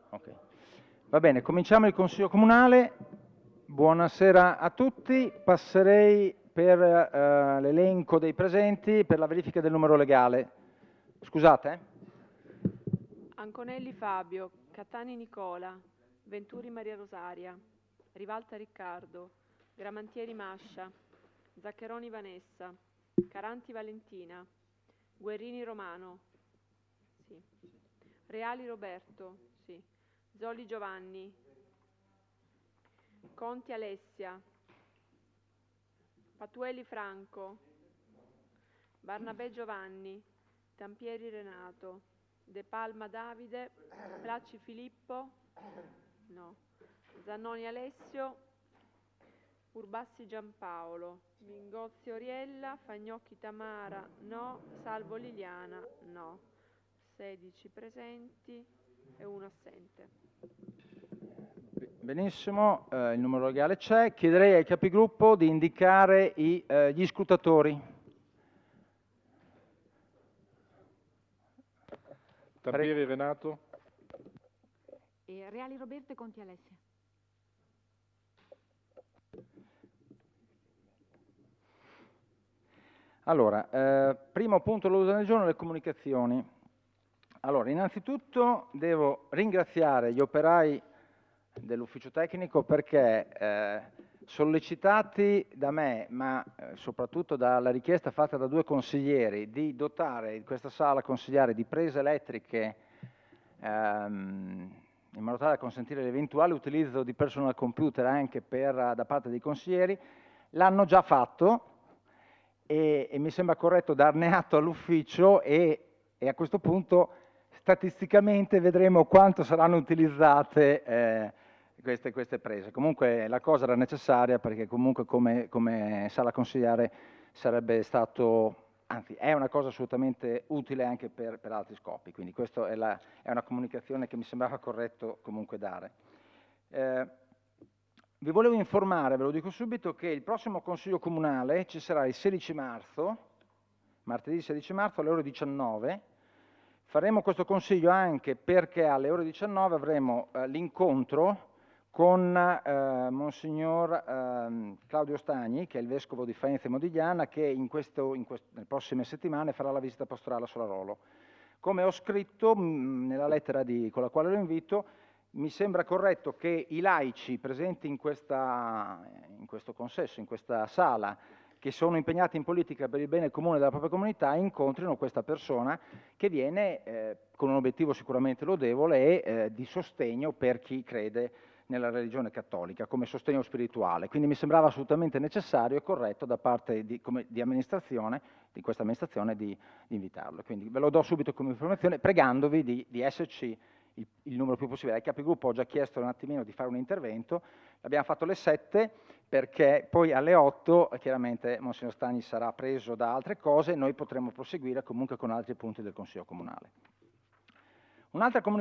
Ok. Va bene, cominciamo il Consiglio Comunale. Buonasera a tutti. Passerei per l'elenco dei presenti per la verifica del numero legale. Scusate. Anconelli Fabio, Catani Nicola, Venturi Maria Rosaria, Rivalta Riccardo, Gramantieri Mascia, Zaccheroni Vanessa, Caranti Valentina, Guerrini Romano, sì. Reali Roberto, sì. Zoli Giovanni, Conti Alessia, Patuelli Franco, Barnabé Giovanni, Tampieri Renato, De Palma Davide, Placci Filippo, no. Zannoni Alessio, Urbassi Giampaolo, Mingozzi Oriella, Fagnocchi Tamara, no. Salvo Liliana, no. 16 presenti e 1 assente. Benissimo, il numero legale c'è. Chiederei ai capigruppo di indicare gli scrutatori. Tampieri Renato. E Reali Roberto e Conti Alessia. Allora, primo punto all'ordine del giorno, le comunicazioni. Allora, innanzitutto devo ringraziare gli operai dell'ufficio tecnico perché sollecitati da me, ma soprattutto dalla richiesta fatta da 2 consiglieri di dotare questa sala consigliare di prese elettriche in modo tale da consentire l'eventuale utilizzo di personal computer anche da parte dei consiglieri, l'hanno già fatto e mi sembra corretto darne atto all'ufficio e a questo punto statisticamente vedremo quanto saranno utilizzate queste prese. Comunque la cosa era necessaria perché comunque come sala consigliare sarebbe stato, anzi è una cosa assolutamente utile anche per altri scopi, quindi questa è una comunicazione che mi sembrava corretto comunque dare. Vi volevo informare, ve lo dico subito, che il prossimo Consiglio Comunale ci sarà il 16 marzo, martedì 16 marzo alle ore 19. Faremo questo Consiglio anche perché alle ore 19 avremo l'incontro con Monsignor Claudio Stagni, che è il Vescovo di Faenza e Modigliana, che nelle prossime settimane farà la visita pastorale a Solarolo. Come ho scritto nella lettera con la quale lo invito, mi sembra corretto che i laici presenti in questo consesso, in questa sala, che sono impegnati in politica per il bene comune della propria comunità, incontrino questa persona che viene con un obiettivo sicuramente lodevole e di sostegno per chi crede nella religione cattolica, come sostegno spirituale. Quindi mi sembrava assolutamente necessario e corretto da parte di questa amministrazione di invitarlo. Quindi ve lo do subito come informazione, pregandovi di esserci il numero più possibile. Ai capigruppo ho già chiesto un attimino di fare un intervento, l'abbiamo fatto alle 7 perché poi alle 8 chiaramente Monsignor Stagni sarà preso da altre cose e noi potremo proseguire comunque con altri punti del Consiglio Comunale. Un'altra comunicazione